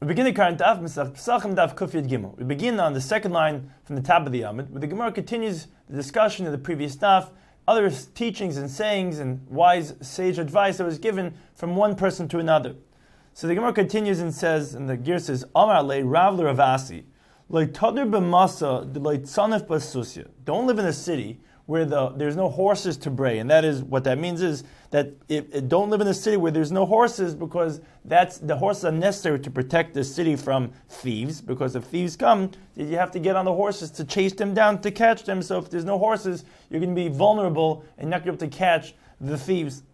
We begin the current daf, Masech Pesachim daf Kuf Yud Gimel. We begin on the second line from the top of the Amud, where the Gemara continues the discussion of the previous daf, other teachings and sayings and wise sage advice that was given from one person to another. So the Gemara continues and says, and the Ger says, Amar le Rav Ravasi, lo tadr b'masa lo tzanef b'susya. Don't live in a city where there's no horses to bray, and that is what that means is that don't live in a city where there's no horses, because the horses are necessary to protect the city from thieves. Because if thieves come, you have to get on the horses to chase them down to catch them. So if there's no horses, you're going to be vulnerable and not going to be able to catch the thieves.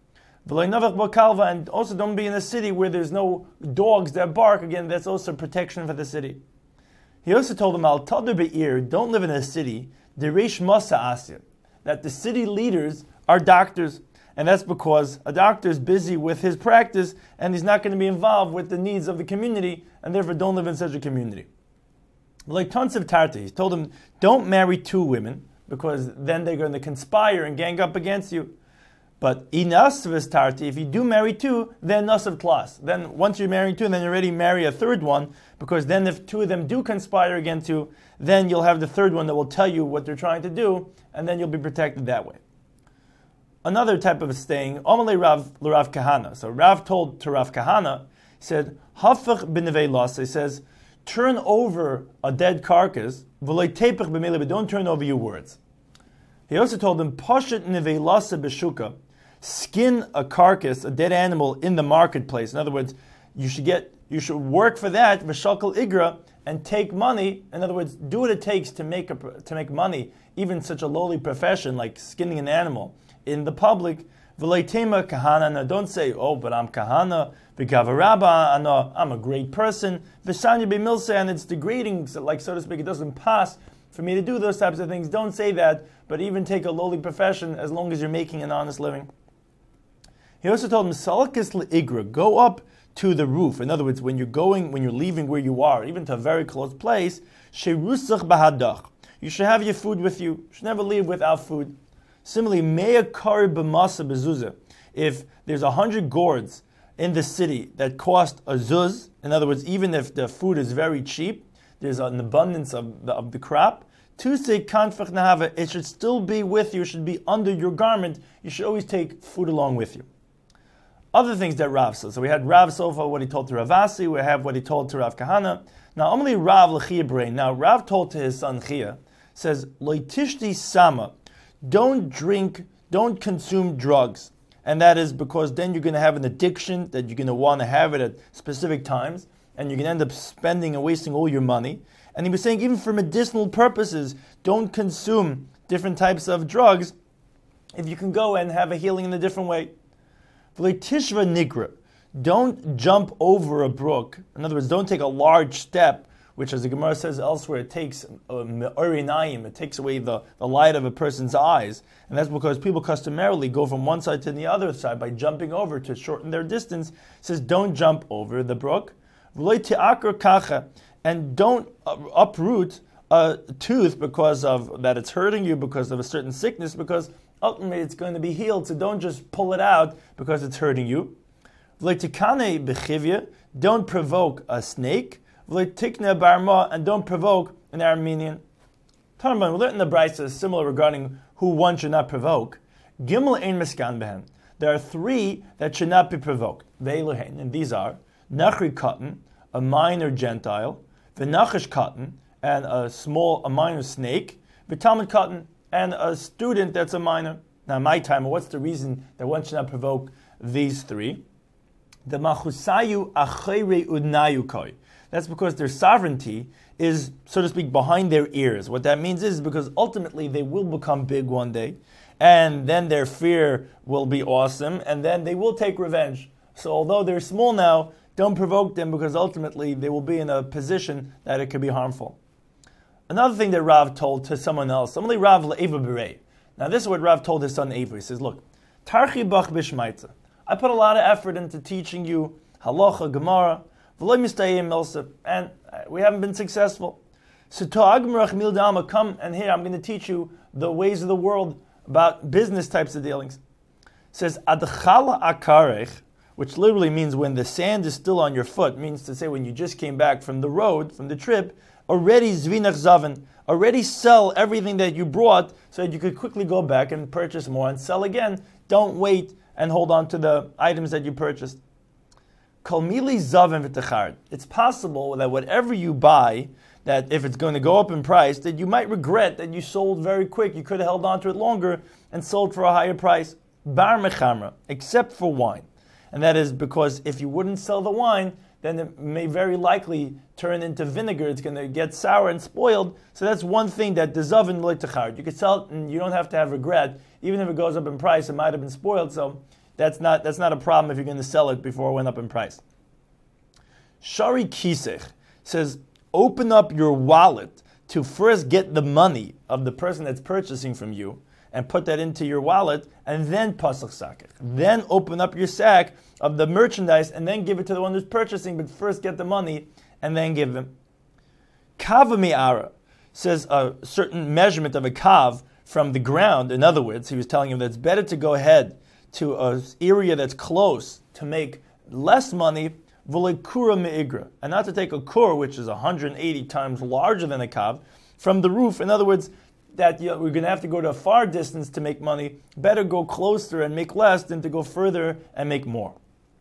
And also don't be in a city where there's no dogs that bark. Again, that's also protection for the city. He also told them, Al Tadr Be'ir, don't live in a city, Deresh Masa Asya, that the city leaders are doctors. And that's because a doctor is busy with his practice and he's not going to be involved with the needs of the community, and therefore don't live in such a community. Like Tansiv Tarta, he told them, don't marry two women, because then they're going to conspire and gang up against you. But Inasvis Tarti, if you do marry two, then Nasav Tlas. Then once you're marrying two, then you already marry a third one, because then if two of them do conspire against you, then you'll have the third one that will tell you what they're trying to do, and then you'll be protected that way. Another type of staying, Omalei Rav L'Rav Kahana. So Rav told to Rav Kahana, he said, Hafach b'nevei lasa, he says, turn over a dead carcass, v'loi tepech b'mele, but don't turn over your words. He also told them, Pashat nevei lasa b'shuka, skin a carcass, a dead animal, in the marketplace. In other words, you should work for that, v'shakal igra, and take money. In other words, do what it takes to make money, even such a lowly profession like skinning an animal in the public. V'leitema kahana. Now don't say, oh, but I'm kahana, v'gavarabba, I'm a great person, v'shanya b'milsa, and it's degrading, like so to speak, it doesn't pass for me to do those types of things. Don't say that, but even take a lowly profession as long as you're making an honest living. He also told him, Salakis le'igra, go up to the roof. In other words, when you're leaving where you are, even to a very close place, sheirusach bahadach, you should have your food with you. You should never leave without food. Similarly, mea kar b'masa bezuzah, if there's 100 gourds in the city that cost a zuz, in other words, even if the food is very cheap, there's an abundance of the crop, to say kanfach nahava, it should still be with you, it should be under your garment. You should always take food along with you. Other things that Rav says. So we had Rav Sofa, what he told to Ravasi, we have what he told to Rav Kahana. Now, only Rav L'chia brain. Now, Rav told to his son Chia, says, Loitishti sama, don't consume drugs. And that is because then you're going to have an addiction that you're going to want to have it at specific times, and you're going to end up spending and wasting all your money. And he was saying, even for medicinal purposes, don't consume different types of drugs if you can go and have a healing in a different way. Tishva nigra, don't jump over a brook. In other words, don't take a large step, which, as the Gemara says elsewhere, it takes it takes away the light of a person's eyes. And that's because people customarily go from one side to the other side by jumping over to shorten their distance. It says, don't jump over the brook. And don't uproot a tooth because of that it's hurting you, because of a certain sickness, because ultimately it's going to be healed. So don't just pull it out because it's hurting you. Don't provoke a snake. And don't provoke an Armenian. We learned in the Brisa similar regarding who one should not provoke. Gimel ein miskan behen. There are three that should not be provoked. And these are Nachri Katan, a minor Gentile, V'nachish Katan, and a minor snake, V'talmud Katan, and a student that's a minor. Now, my time, what's the reason that one should not provoke these three? The machusayu achere udnayukoi. That's because their sovereignty is, so to speak, behind their ears. What that means is because ultimately they will become big one day, and then their fear will be awesome, and then they will take revenge. So although they're small now, don't provoke them, because ultimately they will be in a position that it could be harmful. Another thing that Rav told to someone else, only Rav Le'eva Berei. Now this is what Rav told his son Eva. He says, look, Tarchi Bach Bishmaitza. I put a lot of effort into teaching you halacha, Gemara, and we haven't been successful. So come and here I'm going to teach you the ways of the world about business types of dealings. It says, Adchala akarech which literally means when the sand is still on your foot, means to say when you just came back from the road, from the trip, already zvinach zaven, already sell everything that you brought so that you could quickly go back and purchase more and sell again. Don't wait and hold on to the items that you purchased. Kol mili zaven v'techard. It's possible that whatever you buy, that if it's going to go up in price, that you might regret that you sold very quick. You could have held on to it longer and sold for a higher price. Bar mechamra, except for wine. And that is because if you wouldn't sell the wine, then it may very likely turn into vinegar. It's going to get sour and spoiled. So that's one thing that the zaven loy techard. You could sell it and you don't have to have regret. Even if it goes up in price, it might have been spoiled. So that's not a problem if you're going to sell it before it went up in price. Shari Kisech says, open up your wallet to first get the money of the person that's purchasing from you and put that into your wallet, and then pasach sakech. Then open up your sack of the merchandise and then give it to the one who's purchasing, but first get the money and then give them. Kava mi'ara says a certain measurement of a kav from the ground. In other words, he was telling him that it's better to go ahead to an area that's close to make less money, v'lekura me'igra, and not to take a kur, which is 180 times larger than a kav, from the roof. In other words, that we're going to have to go to a far distance to make money. Better go closer and make less than to go further and make more.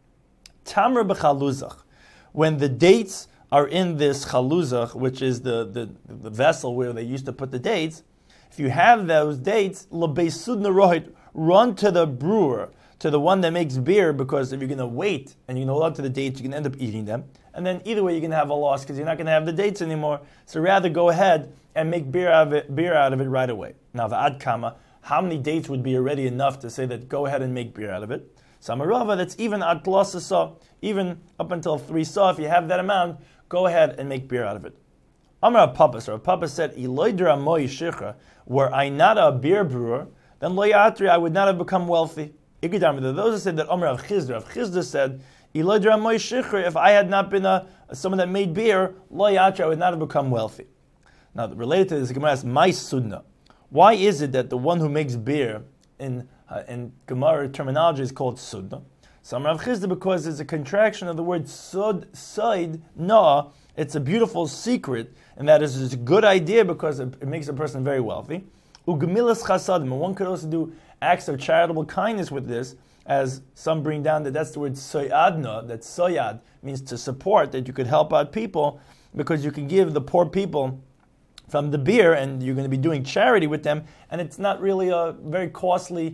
Tamar b'chaluzach. When the dates are in this chaluzach, which is the vessel where they used to put the dates, if you have those dates, l'beisud nerohit, run to the brewer, to the one that makes beer, because if you're going to wait and you hold on to the dates, you can end up eating them. And then either way, you're going to have a loss because you're not going to have the dates anymore. So rather go ahead and make beer out of it right away. Now, v'ad kama, how many dates would be already enough to say that go ahead and make beer out of it? Samarava, that's even ad sa, even up until 3 sa. If you have that amount, go ahead and make beer out of it. Amar Papa, so Papa said, Iloidra moi shichra, were I not a beer brewer, then lo yatri, I would not have become wealthy. Those who said that Amar of Chisda said, Iloidra moi shichra, if I had not been someone that made beer, lo yatri, I would not have become wealthy. Now, related to this, the Gemara asks, "My sudna." Why is it that the one who makes beer in Gemara terminology is called sudna? Some Rav Chisda, because it's a contraction of the word sud, side, na. It's a beautiful secret, and that is a good idea because it makes a person very wealthy. Ugemilas chasadim. One could also do acts of charitable kindness with this, as some bring down that's the word soyadna. That soyad means to support, that you could help out people because you can give the poor people from the beer, and you're going to be doing charity with them, and it's not really a very costly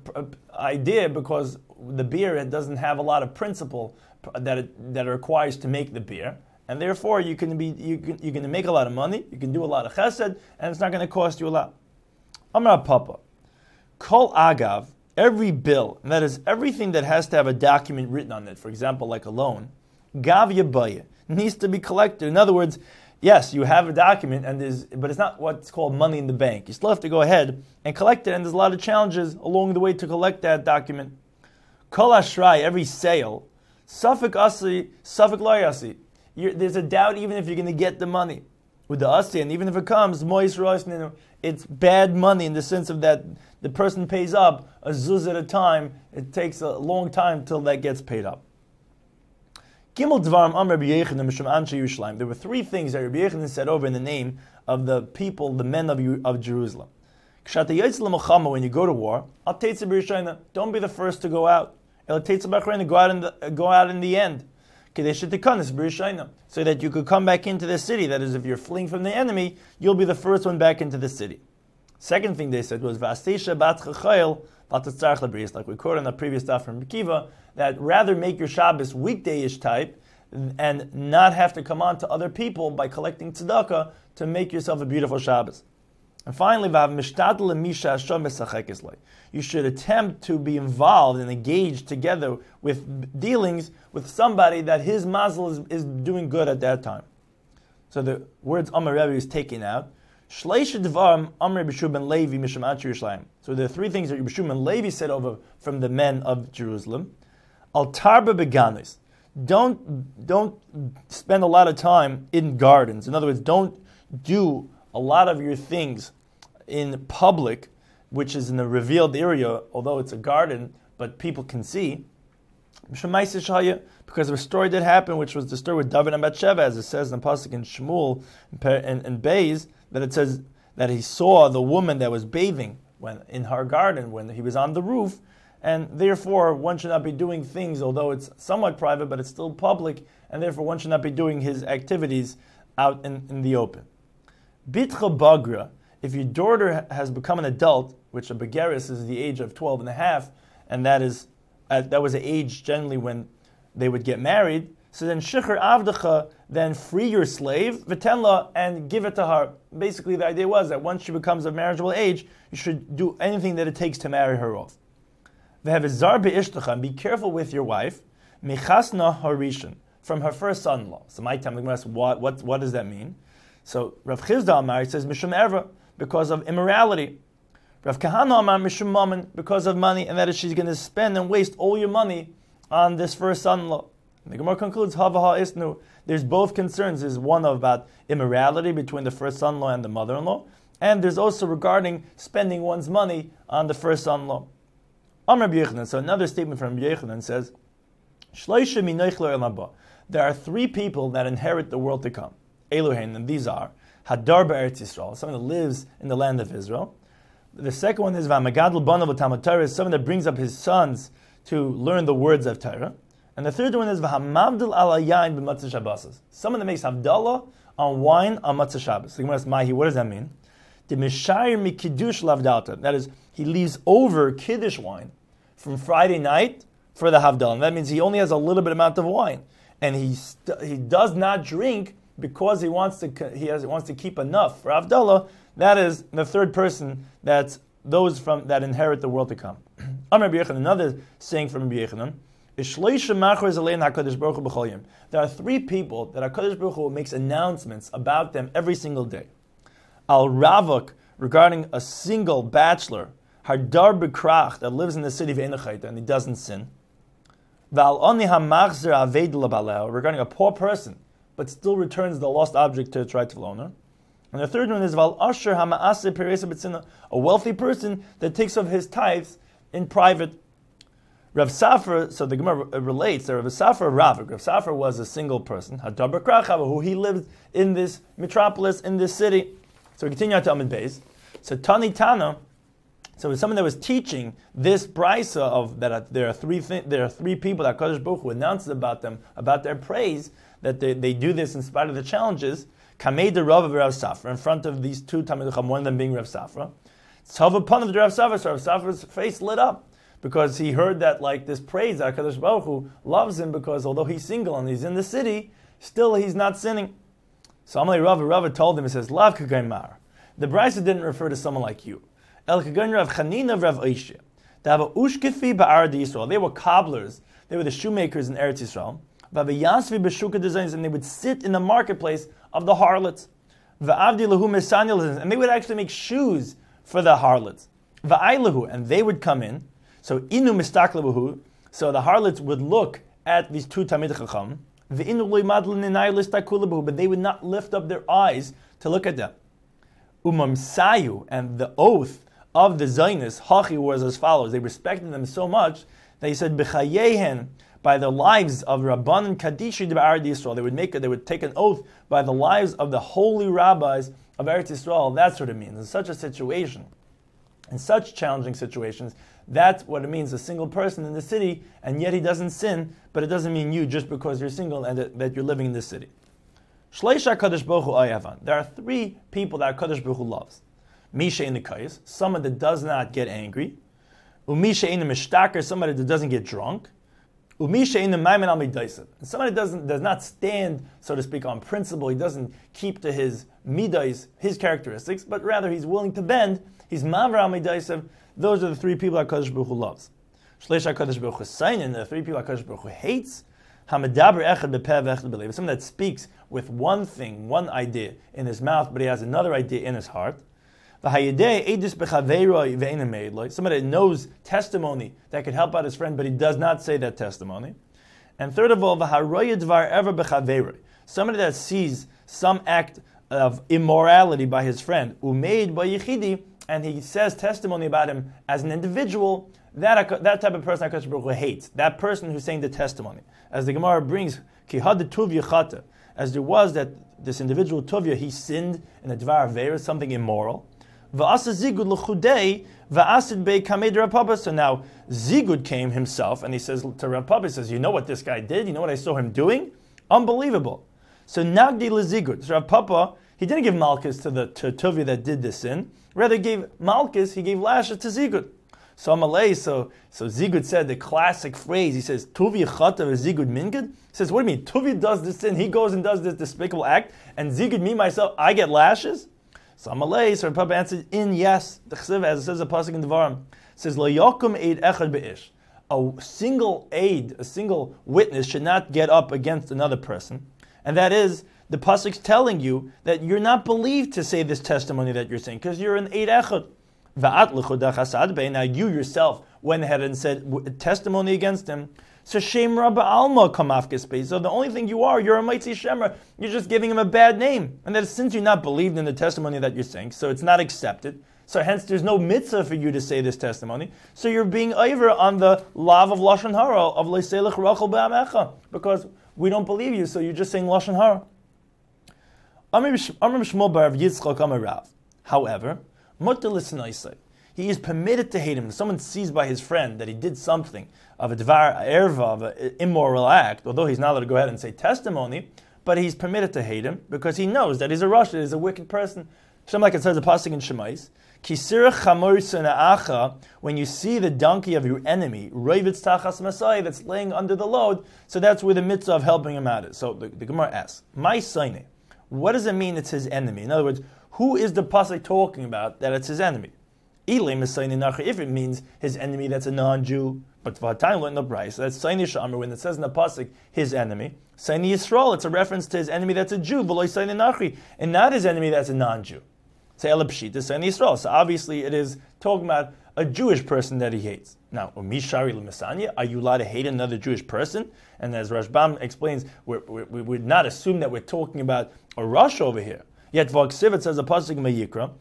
idea because the beer, it doesn't have a lot of principle that it requires to make the beer, and therefore you're going to make a lot of money, you can do a lot of chesed, and it's not going to cost you a lot. Amar Papa, kol agav, every bill, and that is everything that has to have a document written on it, for example, like a loan, gav yabaya, needs to be collected. In other words, yes, you have a document, but it's not what's called money in the bank. You still have to go ahead and collect it, and there's a lot of challenges along the way to collect that document. Kol ashrai, every sale, safek asi, safek lo asi. There's a doubt even if you're going to get the money with the asi, and even if it comes, mois rois, it's bad money in the sense of that the person pays up a zuz at a time. It takes a long time till that gets paid up. Gimel Dvarim Am Rabbi Yechanan Mishum Anshe Yerushalayim. There were 3 things that Rabbi Yechanan said over in the name of the people, the men of Jerusalem. Kshata Yotze L'Milchama, when you go to war, Al Teitze B'Rishayna, don't be the first to go out. El Teitze B'Achrayna, go out in the end. Kedei Shetikanis B'Rishayna, so that you could come back into the city. That is, if you're fleeing from the enemy, you'll be the first one back into the city. Second thing they said was V'Astesha Bat Chachayil V'Tatzarch L'Bris, like we quoted in the previous stuff from Kiva, that rather make your Shabbos weekday-ish type and not have to come on to other people by collecting tzedakah to make yourself a beautiful Shabbos. And finally, you should attempt to be involved and engaged together with dealings with somebody that his mazel is doing good at that time. So the words Amar Rebbe is taken out. So there are 3 things that Rabbi Shimon Levi said over from the men of Jerusalem. Al tarba beganis. Don't spend a lot of time in gardens. In other words, don't do a lot of your things in public, which is in a revealed area, although it's a garden, but people can see. Because of a story that happened, which was the story with David and Bathsheba, as it says in the pasuk in Shmuel and Beis, that it says that he saw the woman that was bathing in her garden when he was on the roof, and therefore one should not be doing things, although it's somewhat private, but it's still public, and therefore one should not be doing his activities out in the open. Bitcha Bagra, if your daughter has become an adult, which a Begeris is the age of 12 and a half, and that was the age generally when they would get married, so then Shichar Avdecha, then free your slave, V'tenla, and give it to her. Basically the idea was that once she becomes of marriageable age, you should do anything that it takes to marry her off. V'hevizar be'ishtecha, and be careful with your wife, Mechasna Harishan, from her first son-in-law. So my time, what does that mean? So Rav Chizda Amar says Mishum Erva, because of immorality. Rav Kahana Amar Mishum Mammon, because of money, and that is she's going to spend and waste all your money on this first son-in-law. And the Gemara concludes, Havaha Isnu, there's both concerns. There's one about immorality between the first son-in-law and the mother-in-law, and there's also regarding spending one's money on the first son-in-law. Amar B'Yechanan, so another statement from B'Yechanan says, Shloisha minoich le'olam haba. There are three people that inherit the world to come. Elohein, and these are Hadar B'Eretz Yisrael, someone that lives in the land of Israel. The second one is V'Hamagadol Banav B'Talmud Torah, someone that brings up his sons to learn the words of Torah. And the third one is V'Hamavdil Al Yayin B'Matzah Shabbos, someone that makes Havdalah on wine on Matzah Shabbos. The Gemara asks, Mahi, what does that mean? The Mishayir Mikidush Lavdalta, that is, he leaves over Kiddush wine from Friday night for the Havdalah. And that means he only has a little bit amount of wine, and he does not drink because he wants to keep enough for Havdalah. That is the third person. That's those that inherit the world to come. Amar B'Yechanan, another saying from B'Yechanan, there are three people that HaKadosh Baruch Hu makes announcements about them every single day. Al Ravok, regarding a single bachelor, Hardar B'Krach, that lives in the city of Einachayta and he doesn't sin. Val Oni HaMachzer Aved L'Baleo, regarding a poor person, but still returns the lost object to its rightful owner. And the third one is Val Asher HaMaaseh Peresa B'Tzina, a wealthy person that takes of his tithes in private. Rav Safra, so the Gemara relates that Rav Safra Ravik. Rav Safra was a single person, Hadar B'Krach, who he lived in this metropolis, in this city. So we continue on to Amid Beis. So Tani Tana, so it's someone that was teaching this brisa of that there are three people that HaKadosh Baruch Hu announces about them, about their praise, that they do this in spite of the challenges. Kamei de Rav of Rav Safra, in front of these two Talmidei Chacham, one of them being Rav Safra. Tzava Pan of Rav Safra, so Rav Safra's face lit up because he heard that this praise that HaKadosh Baruch Hu loves him, because although he's single and he's in the city, still he's not sinning. So Amalei Rav told him, he says, Lav Kagaymar. The brisa didn't refer to someone like you. El Kagayn Rav Chanina Rav Oishya. They have a Ushkefi Ba'ar Yisrael. They were cobblers. They were the shoemakers in Eretz Yisrael. And they would sit in the marketplace of the harlots. And they would actually make shoes for the harlots. And they would come in. So inu mistaklebuhu. So the harlots would look at these two Talmidei Chacham. But they would not lift up their eyes to look at them. Umamsayu, and the oath of the Zionists, Hachi, was as follows. They respected them so much that he said, B'chayehen, by the lives of Rabbanan Kadishi B'Eretz Yisrael. They would take an oath by the lives of the holy rabbis of Eretz Yisrael. That's what it means. In such a situation, in such challenging situations, that's what it means. A single person in the city, and yet he doesn't sin, but it doesn't mean you just because you're single and that you're living in this city. Shleisha Kadosh Baruch Hu Ayavan. There are three people that Kadosh Baruch Hu loves. Misha in the Kais, someone that does not get angry. Umisha in the Mishtaker, somebody that doesn't get drunk. Umisha in the Maiman al Midaisav, somebody does not stand, so to speak, on principle. He doesn't keep to his midais, his characteristics, but rather he's willing to bend. He's Mavra al Midaisav. Those are the three people that Kadosh Baruch Hu loves. Shleisha Kadosh Baruch Hu Sainin, the three people that Kadosh Baruch Hu hates. Hamadaber echad bepev echad b'leiv, someone that speaks with one thing, one idea in his mouth, but he has another idea in his heart. Somebody that knows testimony that could help out his friend, but he does not say that testimony. And third of all, somebody that sees some act of immorality by his friend, and he says testimony about him as an individual, that type of person HaKadosh Baruch Hu hates. That person who's saying the testimony. As the Gemara brings, Ki had tuvya chata, as there was that this individual tuvya, he sinned in a dvar avera, something immoral. Va'asa zigud l'chudei va'asid bei kamed Rav Papa. So now Zigud came himself and he says to Rav Papa, he says, you know what this guy did? You know what I saw him doing? Unbelievable. So Nagdi l'Zigud. So Rav Papa, he didn't give Malchus to Tuvia that did this sin. Rather, he gave lashes to Zigud. So Amalei, so Zigud said the classic phrase. He says, Tuvia chata v'Zigud mingud. He says, what do you mean? Tuvia does this sin. He goes and does this despicable act. And Zigud, me, myself, I get lashes? So Amalei, so Rav Papa answered, yes. The chesiv, as it says a pasuk in Devarim, says, Lo yakum eid echad be'ish. A single aid, a single witness should not get up against another person. And that is, the pasuk's telling you that you're not believed to say this testimony that you're saying, because you're an eid echad. Now you yourself went ahead and said testimony against him. So Shem Rabba Alma kamafkes. So the only thing you're a Maitzi Shemra. You're just giving him a bad name. And that since you're not believed in the testimony that you're saying, so it's not accepted. So hence there's no mitzvah for you to say this testimony. So you're being over on the lav of Lashon Hara, of Leiselech Rachel Ba'amecha. Because we don't believe you, so you're just saying Lashon Hara. However, he is permitted to hate him. If someone sees by his friend that he did something of a dvar erva, of an immoral act, although he's not allowed to go ahead and say testimony, but he's permitted to hate him because he knows that he's a rasha, he's a wicked person. Shem, like it says a pasuk in Shemais, Kisirach chamor sena'acha, when you see the donkey of your enemy, roivitz tachas masai, that's laying under the load, so that's where the mitzvah of helping him out is. So the Gemara asks, my saine, what does it mean it's his enemy? In other words, who is the pasuk talking about that it's his enemy? If it means his enemy that's a non-Jew, but V'hatayim learned the price. That's Saini Shamar when it says in the pasuk his enemy. Saini Yisrael, it's a reference to his enemy that's a Jew, v'lo Saini Nachri, and not his enemy that's a non-Jew. Say Elapshita, Saini Yisrael. So obviously it is talking about a Jewish person that he hates. Now, Mishari l'Masanya, are you allowed to hate another Jewish person? And as Rashbam explains, we would not assume that we're talking about a Rush over here. Yet V'aksiv, says a pasuk in Vayikra,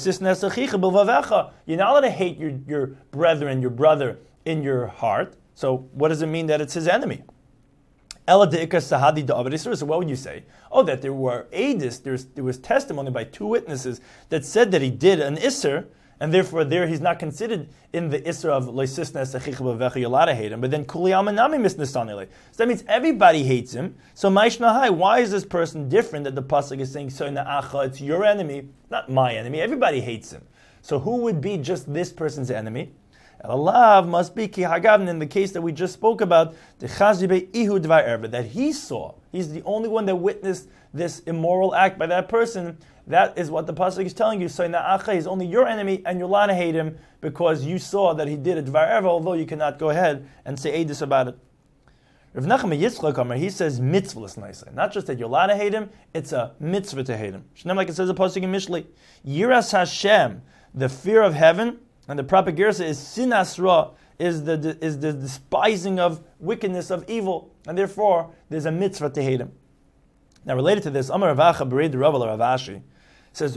you're not allowed to hate your brethren, your brother in your heart. So what does it mean that it's his enemy? So what would you say? Oh, that there were edis, there was testimony by two witnesses that said that he did an isser, and therefore there he's not considered in the isser of leisisnes achicha, you're allowed to hate him. But then kuliyamanami misnesanile. So that means everybody hates him. So maishnahai, why is this person different that the pasuk is saying so na'acha, it's your enemy, not my enemy. Everybody hates him. So who would be just this person's enemy? Alav must be ki hagavn in the case that we just spoke about, the chazibe ihu dvar erba, that he saw. He's the only one that witnessed this immoral act by that person. That is what the pasuk is telling you. So na'acha, he's only your enemy, and you're allowed to hate him because you saw that he did a dvar erba, although you cannot go ahead and say edus about it. Rav Nachman Yitzchak, he says mitzvahs nicer. Not just that you're allowed to hate him, it's a mitzvah to hate him. Shneim, like it says the pasuk in Mishlei, Yiras Hashem, the fear of heaven. And the proper gersa is sinas ra, is the despising of wickedness, of evil, and therefore there's a mitzvah to hate him. Now related to this, Amar Ravacha Bered Rav Ravashi says,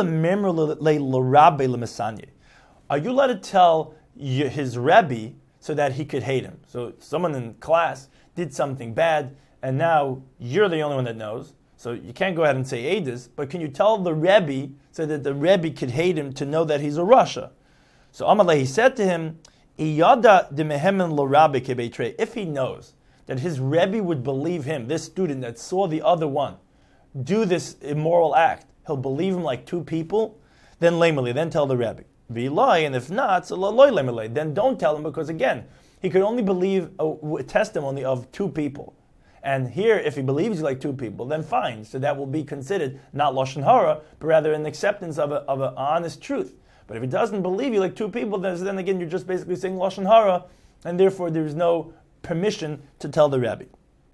are you allowed to tell his Rebbe so that he could hate him? So someone in class did something bad, and now you're the only one that knows. So you can't go ahead and say edus, but can you tell the Rebbe so that the Rebbe could hate him to know that he's a rasha? So Amalei, he said to him, if he knows that his Rebbe would believe him, this student that saw the other one do this immoral act, he'll believe him like two people, then lemeli, then tell the Rebbe. V'ilai, and if not, so loy lemeli, then don't tell him, because again, he could only believe a testimony of two people. And here, if he believes you like two people, then fine. So that will be considered not Lashon Hara, but rather an acceptance of an honest truth. But if he doesn't believe you like two people, then again you're just basically saying Lashon Hara, and therefore there's no permission to tell the Rebbe.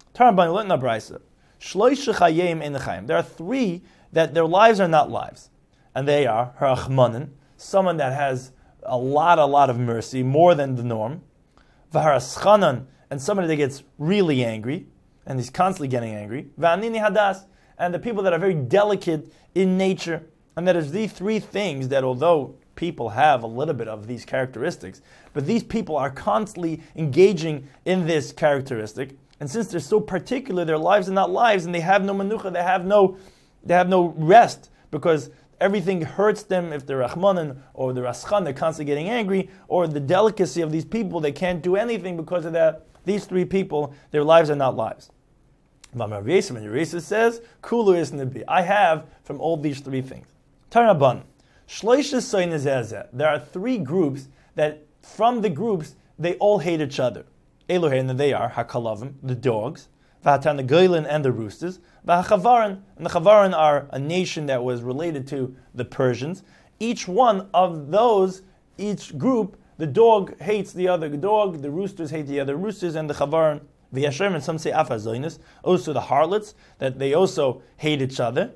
There are three that their lives are not lives. And they are Harachmanin, someone that has a lot of mercy, more than the norm. V'haraschanan, and somebody that gets really angry, and he's constantly getting angry. V'anini hadas, and the people that are very delicate in nature. And that is the three things that, although people have a little bit of these characteristics, but these people are constantly engaging in this characteristic, and since they're so particular, their lives are not lives, and they have no manucha, they have no rest, because everything hurts them if they're Rahmanan or the Raschan, they're constantly getting angry, or the delicacy of these people, they can't do anything because of that. These three people, their lives are not lives. And Yeresa says, Kulu is Nabi. I have from all these three things. Taraban. There are three groups that, from the groups, they all hate each other. Elohim, and they are Hakalavim, the dogs, Vahatan, the Goylin, and the roosters, Vahachavaran, and the Chavaran are a nation that was related to the Persians. Each one of those, each group, the dog hates the other dog, the roosters hate the other roosters, and the Chavaran, V'yashem, and some say Afazoinus, also the harlots, that they also hate each other.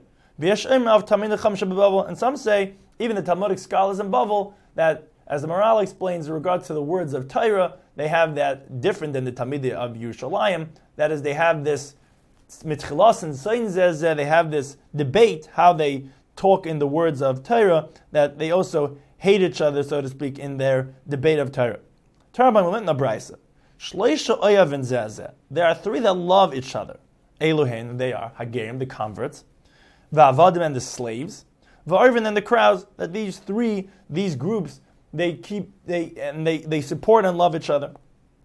And some say, even the Talmudic scholars in Bavel, that, as the Maral explains in regard to the words of Torah, they have that different than the Talmidim of Yerushalayim. That is, they have this mitchilas and soinzeh, they have this debate, how they talk in the words of Torah, that they also hate each other, so to speak, in their debate of Torah. There are three that love each other. Elohim, they are Hagerim, the converts, Va'avadim, and the slaves, Va'arvin, and the crowds. That these groups, they support and love each other.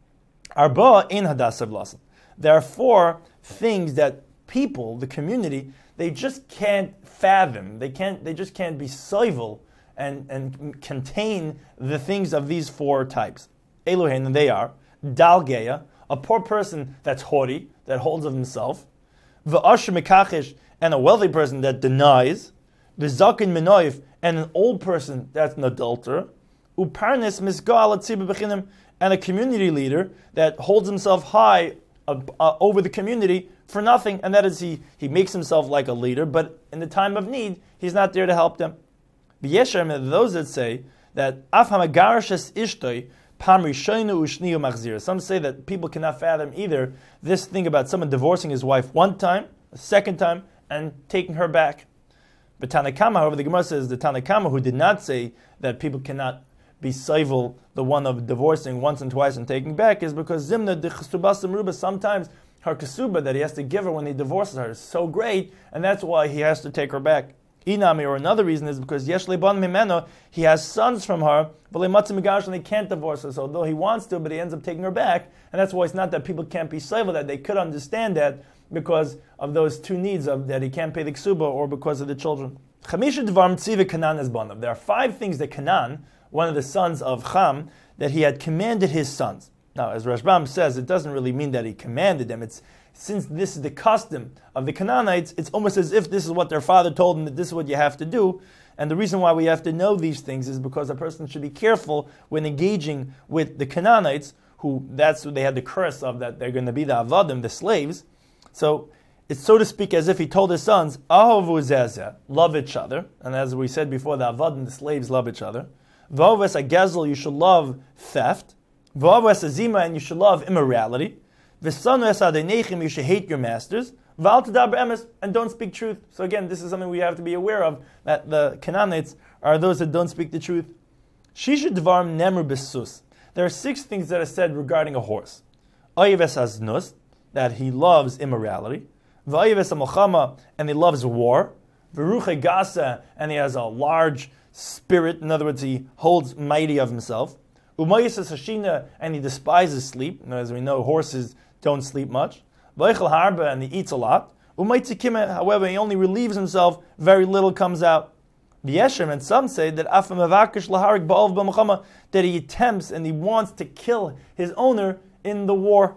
Arba in Hadasav Lasan. There are four things that people, the community, they just can't fathom. They just can't be soivel and contain the things of these four types. Elohim, and they are Dalgeya, a poor person that's haughty, that holds of himself. V'asher mekachish, and a wealthy person that denies. V'zakin menoif, and an old person that's an adulterer. Uparnis misgal atziba bechinim, and a community leader that holds himself high over the community for nothing, and that is he makes himself like a leader, but in the time of need, he's not there to help them. V'yeshem, those that say that af hamagarashes ishtoi pam rishonu ushniu machzir. Some say that people cannot fathom either this thing about someone divorcing his wife one time, a second time, and taking her back. But Tanakama, however, the Gemara says the Tanakama who did not say that people cannot be soivel, the one of divorcing once and twice and taking back, is because Zimna de Chesubas Ruba, sometimes her kesuba that he has to give her when he divorces her is so great, and that's why he has to take her back. Inami, or another reason, is because Yesh Leban Mimeno, he has sons from her, but and he can't divorce her, so although he wants to, but he ends up taking her back, and that's why it's not that people can't be soivel, that they could understand that because of those two needs of that he can't pay the ksuba, or because of the children. There are five things that Canaan, one of the sons of Cham, that he had commanded his sons. Now, as Rashbam says, it doesn't really mean that he commanded them. It's since this is the custom of the Canaanites, it's almost as if this is what their father told them, that this is what you have to do. And the reason why we have to know these things is because a person should be careful when engaging with the Canaanites, that's what they had the curse of, that they're going to be the avadim, the slaves. So it's, so to speak, as if he told his sons, Ahavu zezeh, love each other. And as we said before, the avadim, the slaves, love each other. V'aves agezel, you should love theft. V'aves azima, and you should love immorality. V'sanu es adeinechem, you should hate your masters. V'al tadaber emes, and don't speak truth. So again, this is something we have to be aware of, that the Canaanites are those that don't speak the truth. Shisha dvarim nemru besus. There are 6 things that are said regarding a horse. Oyeves haznus, that he loves immorality. V'oyeves hamilchama, and he loves war. V'ruche gasa, and he has a large spirit. In other words, he holds mighty of himself. Umayis hashina, and he despises sleep. As we know, horses don't sleep much. V'eichel harba, and he eats a lot. Umaytzikime, however, he only relieves himself, very little comes out. V'yeshem, and some say that afam avakish laharik ba'ov b'machama, that he attempts and he wants to kill his owner in the war.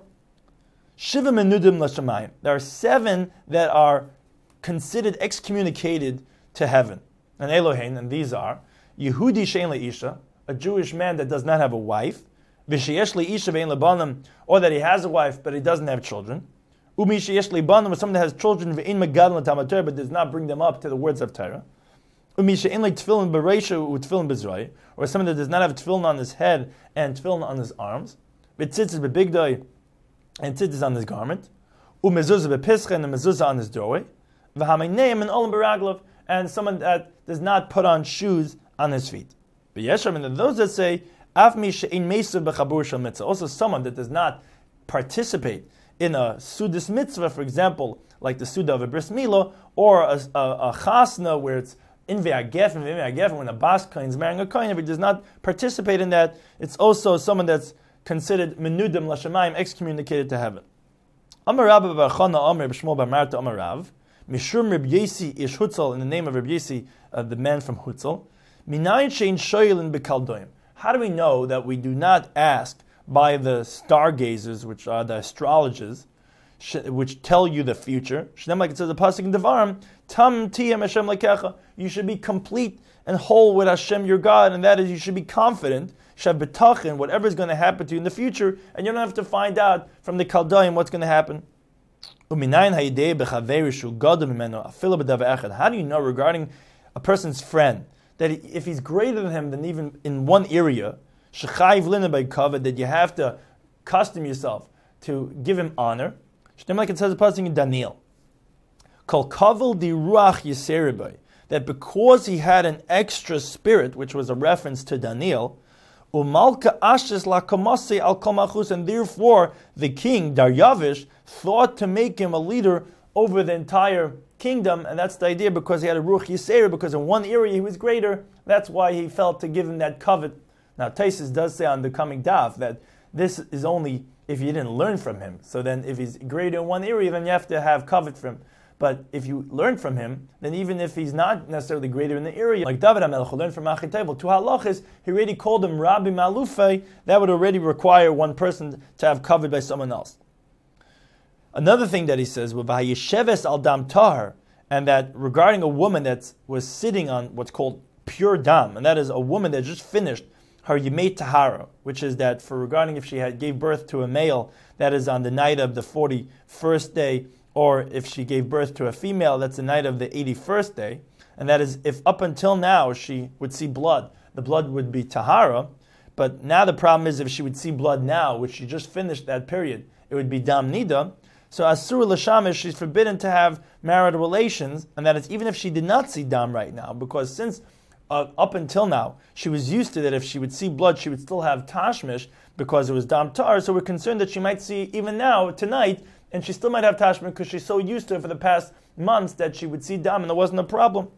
Shiva menudim l'shamayim. There are 7 that are considered excommunicated to heaven. And Elohim, and these are Yehudi she'en le'isha, a Jewish man that does not have a wife, v'sheyesh le'isha ve'en lebanim, or that he has a wife but he doesn't have children, umi sheyesh lebanim, or someone that has children ve'en megadol l'talmud Torah but does not bring them up to the words of Torah, umi she'en le'tefillin b'reisha u'tefillin b'zroi, or someone that does not have tefillin on his head and tefillin on his arms, v'tzitzis b'bigdoi, and tzitzis on his garment, u'mezuzah b'pischa, and a mezuzah on his doorway, v'hameineim and olam b'raglav, and someone that does not put on shoes on his feet. But Yesham, and those that say, Af mi she'ein meisuv b'chabur shel mitzvah, also someone that does not participate in a Sudas mitzvah, for example, like the Suda of a Bris Milah, or a Chasna where it's in Ve'agefen, when a Bas Kohen is marrying a Kohen, if he does not participate in that, it's also someone that's considered Menudim Lashamayim, excommunicated to heaven. Amar Rabba bar Chana Amar b'Shmuel bar Marta Amar Rav, Mishum Reb Yesi Ish Hutzel, in the name of Reb Yesi, the man from Hutzel, Minayin Shein Shoylin B'Kaldoim. How do we know that we do not ask by the stargazers, which are the astrologers, which tell you the future? Like it says the pasuk in Devarim, Tam tiyem Hashem lekecha. You should be complete and whole with Hashem your God, and that is, you should be confident, shabetachin, whatever is going to happen to you in the future, and you don't have to find out from the Kaldaim what's going to happen. How do you know regarding a person's friend that if he's greater than him, then even in one area, that you have to custom yourself to give him honor? Like it says the pasuk in Daniel, that because he had an extra spirit, which was a reference to Daniel, and therefore the king Daryavish thought to make him a leader over the entire kingdom, and that's the idea, because he had a ruach yisera, because in one area he was greater. That's why he felt to give him that covet. Now Taisus does say on the coming daf that this is only if you didn't learn from him. So then if he's greater in one area, then you have to have covet from him. But if you learn from him, then even if he's not necessarily greater in the area, like David HaMelech who learned from Achitable, two halachas, he already called him Rabbi Malufei, that would already require one person to have covered by someone else. Another thing that he says, V'hayesheves al dam tahar, and that regarding a woman that was sitting on what's called pure dam, and that is a woman that just finished her Yemei Tahara, which is that for regarding if she gave birth to a male, that is on the night of the 41st day, or if she gave birth to a female, that's the night of the 81st day, and that is if up until now she would see blood, the blood would be Tahara, but now the problem is if she would see blood now, which she just finished that period, it would be Dam Nida. So Asur L'Shamish, she's forbidden to have marital relations, and that is even if she did not see Dam right now, because since up until now, she was used to that if she would see blood, she would still have tashmish because it was dam tar. So we're concerned that she might see even now, tonight, and she still might have tashmish because she's so used to it for the past months that she would see dam and there wasn't a problem.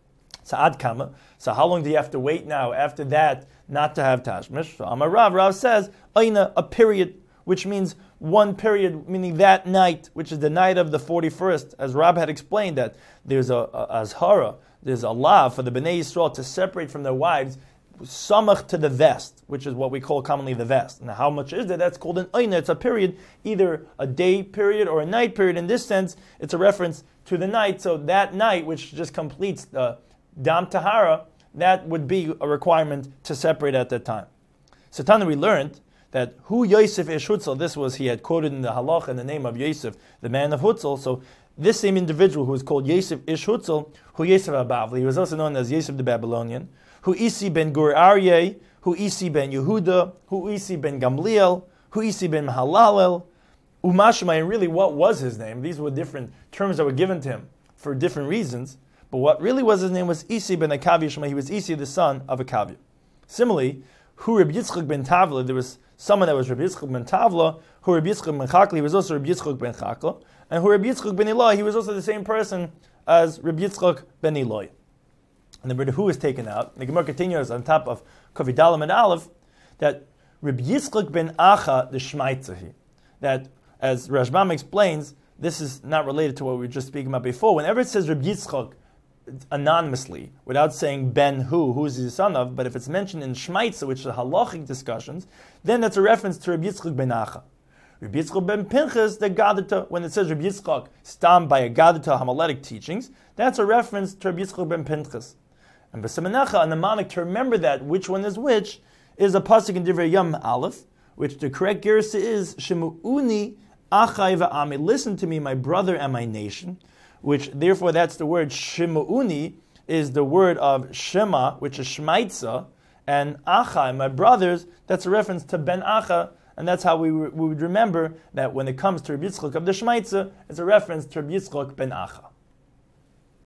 So ad kama. So how long do you have to wait now after that not to have tashmish? So Amar Rav says, Aina, a period, which means one period, meaning that night, which is the night of the 41st, as Rab had explained that there's a azhara, there's a law for the Bnei Yisrael to separate from their wives, samach to the vest, which is what we call commonly the vest. Now, how much is that? That's called an oina. It's a period, either a day period or a night period. In this sense, it's a reference to the night. So that night, which just completes the dam tahara, that would be a requirement to separate at that time. So, Tana, we learned that who Yosef Ish Hutzel, this was, he had quoted in the halach in the name of Yosef, the man of Hutzel. So this same individual who was called Yosef Ish Hutzel, who Yosef HaBavli, he was also known as Yosef the Babylonian, who Isi ben Gur Aryeh, who Isi ben Yehuda, who Isi ben Gamliel, who Isi ben Mahalalel, Umashma, and really what was his name? These were different terms that were given to him for different reasons, but what really was his name was Isi ben Akavia Shema. He was Isi, the son of Akavia. Similarly, who Reb Yitzchak ben Tavla, there was someone that was Reb Yitzchak ben Tavla, who Reb Yitzchak ben Chakla, he was also Reb Yitzchak ben Chakla, and who Reb Yitzchak ben Eloi, he was also the same person as Reb Yitzchak ben Eloi. And the word who is taken out. The Gemara continues on top of Kofi Dalam and Aleph, that Reb Yitzchak ben Acha the Shmaitzahi, that as Rashbam explains, this is not related to what we were just speaking about before. Whenever it says Reb Yitzchak anonymously, without saying ben who is his son of, but if it's mentioned in Shmaitza, which are halachic discussions, then that's a reference to Reb Yitzchak ben Acha. Reb Yitzchak ben Pinchas, the Gadita, when it says Reb Yitzchak stam by a Gadita Hamaletic teachings, that's a reference to Reb Yitzchak ben Pinchas. And B'Semenecha, a mnemonic to remember that, which one is which, is a pasuk in Divrei Yom Aleph, which the correct gersa is, Shemu'uni achai va'ami, listen to me, my brother and my nation, which therefore that's the word Shemu'uni, is the word of Shema, which is Shmaitza, and Achai, my brothers, that's a reference to Ben Acha, and that's how we would remember that when it comes to Reb Yitzchak of the Shmaitza, it's a reference to Reb Yitzchak ben Acha.